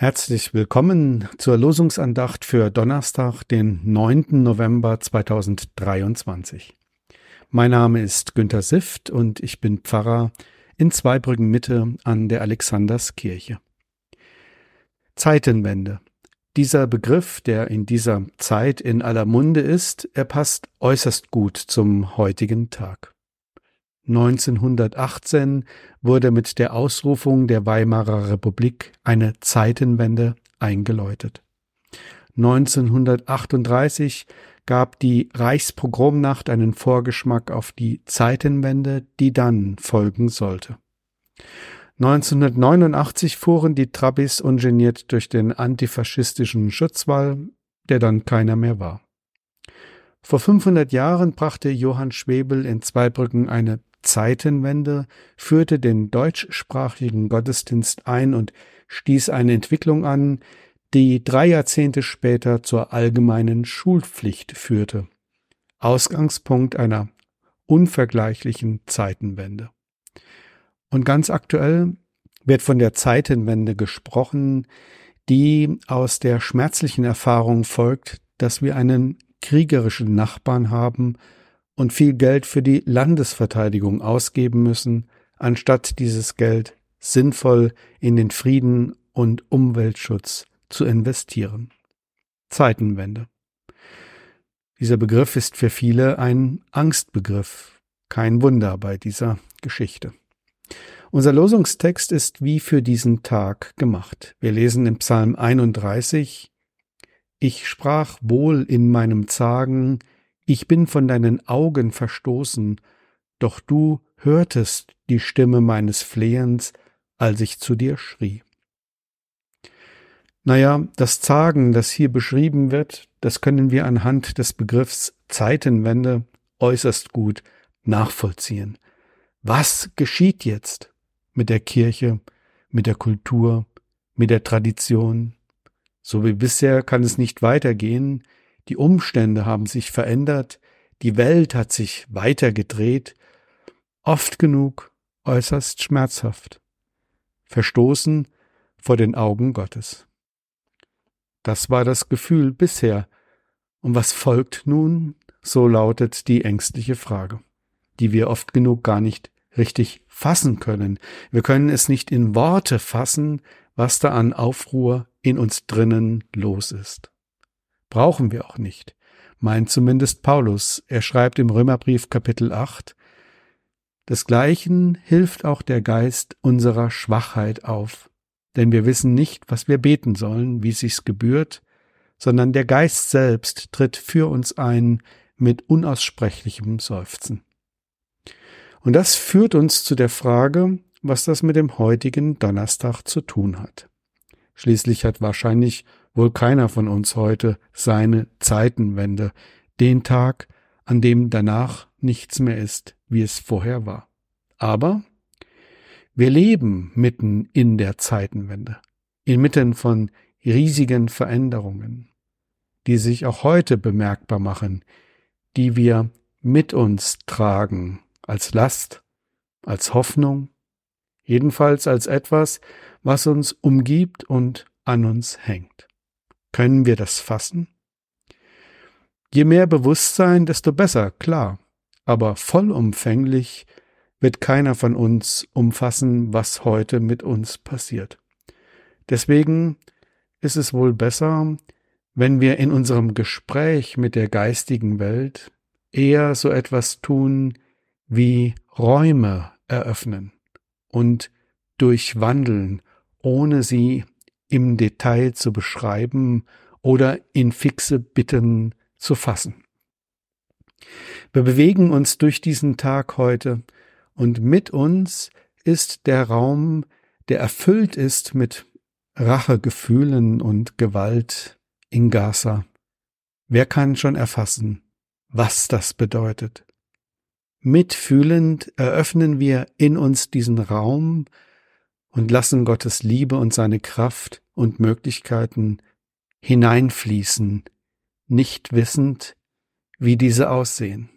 Herzlich willkommen zur Losungsandacht für Donnerstag, den 9. November 2023. Mein Name ist Günter Sift und ich bin Pfarrer in Zweibrücken Mitte an der Alexanderskirche. Zeitenwende. Dieser Begriff, der in dieser Zeit in aller Munde ist, er passt äußerst gut zum heutigen Tag. 1918 wurde mit der Ausrufung der Weimarer Republik eine Zeitenwende eingeläutet. 1938 gab die Reichspogromnacht einen Vorgeschmack auf die Zeitenwende, die dann folgen sollte. 1989 fuhren die Trabis ungeniert durch den antifaschistischen Schutzwall, der dann keiner mehr war. Vor 500 Jahren brachte Johann Schwebel in Zweibrücken eine Zeitenwende, führte den deutschsprachigen Gottesdienst ein und stieß eine Entwicklung an, die 3 Jahrzehnte später zur allgemeinen Schulpflicht führte. Ausgangspunkt einer unvergleichlichen Zeitenwende. Und ganz aktuell wird von der Zeitenwende gesprochen, die aus der schmerzlichen Erfahrung folgt, dass wir einen kriegerischen Nachbarn haben und viel Geld für die Landesverteidigung ausgeben müssen, anstatt dieses Geld sinnvoll in den Frieden und Umweltschutz zu investieren. Zeitenwende. Dieser Begriff ist für viele ein Angstbegriff. Kein Wunder bei dieser Geschichte. Unser Losungstext ist wie für diesen Tag gemacht. Wir lesen im Psalm 31: Ich sprach wohl in meinem Zagen, ich bin von deinen Augen verstoßen, doch du hörtest die Stimme meines Flehens, als ich zu dir schrie. Das Zagen, das hier beschrieben wird, das können wir anhand des Begriffs Zeitenwende äußerst gut nachvollziehen. Was geschieht jetzt mit der Kirche, mit der Kultur, mit der Tradition? So wie bisher kann es nicht weitergehen. Die Umstände haben sich verändert, die Welt hat sich weitergedreht, oft genug äußerst schmerzhaft, verstoßen vor den Augen Gottes. Das war das Gefühl bisher. Und was folgt nun? So lautet die ängstliche Frage, die wir oft genug gar nicht richtig fassen können. Wir können es nicht in Worte fassen, was da an Aufruhr in uns drinnen los ist. Brauchen wir auch nicht, meint zumindest Paulus. Er schreibt im Römerbrief Kapitel 8, Desgleichen hilft auch der Geist unserer Schwachheit auf, denn wir wissen nicht, was wir beten sollen, wie es sich gebührt, sondern der Geist selbst tritt für uns ein mit unaussprechlichem Seufzen. Und das führt uns zu der Frage, was das mit dem heutigen Donnerstag zu tun hat. Schließlich hat wahrscheinlich wohl keiner von uns heute seine Zeitenwende, den Tag, an dem danach nichts mehr ist, wie es vorher war. Aber wir leben mitten in der Zeitenwende, inmitten von riesigen Veränderungen, die sich auch heute bemerkbar machen, die wir mit uns tragen, als Last, als Hoffnung, jedenfalls als etwas, was uns umgibt und an uns hängt. Können wir das fassen? Je mehr Bewusstsein, desto besser, klar. Aber vollumfänglich wird keiner von uns umfassen, was heute mit uns passiert. Deswegen ist es wohl besser, wenn wir in unserem Gespräch mit der geistigen Welt eher so etwas tun wie Räume eröffnen und durchwandeln, ohne sie im Detail zu beschreiben oder in fixe Bitten zu fassen. Wir bewegen uns durch diesen Tag heute und mit uns ist der Raum, der erfüllt ist mit Rachegefühlen und Gewalt in Gaza. Wer kann schon erfassen, was das bedeutet? Mitfühlend eröffnen wir in uns diesen Raum und lassen Gottes Liebe und seine Kraft und Möglichkeiten hineinfließen, nicht wissend, wie diese aussehen.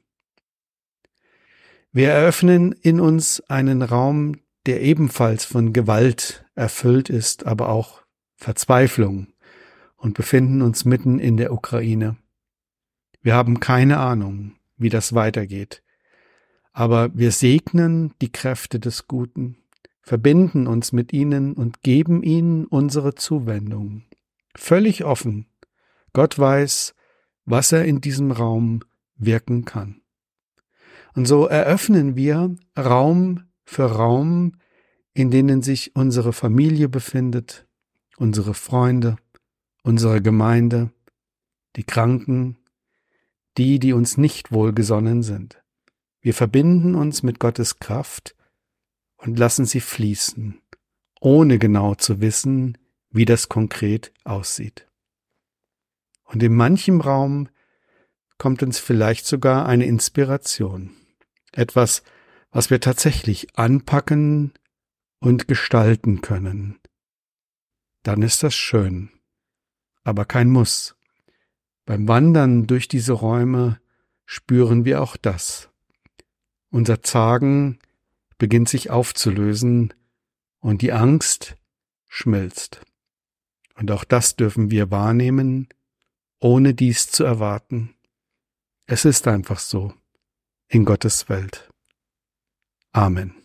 Wir eröffnen in uns einen Raum, der ebenfalls von Gewalt erfüllt ist, aber auch Verzweiflung und befinden uns mitten in der Ukraine. Wir haben keine Ahnung, wie das weitergeht. Aber wir segnen die Kräfte des Guten, verbinden uns mit ihnen und geben ihnen unsere Zuwendung. Völlig offen. Gott weiß, was er in diesem Raum wirken kann. Und so eröffnen wir Raum für Raum, in denen sich unsere Familie befindet, unsere Freunde, unsere Gemeinde, die Kranken, die uns nicht wohlgesonnen sind. Wir verbinden uns mit Gottes Kraft und lassen sie fließen, ohne genau zu wissen, wie das konkret aussieht. Und in manchem Raum kommt uns vielleicht sogar eine Inspiration, etwas, was wir tatsächlich anpacken und gestalten können. Dann ist das schön, aber kein Muss. Beim Wandern durch diese Räume spüren wir auch das. Unser Zagen beginnt sich aufzulösen und die Angst schmilzt. Und auch das dürfen wir wahrnehmen, ohne dies zu erwarten. Es ist einfach so in Gottes Welt. Amen.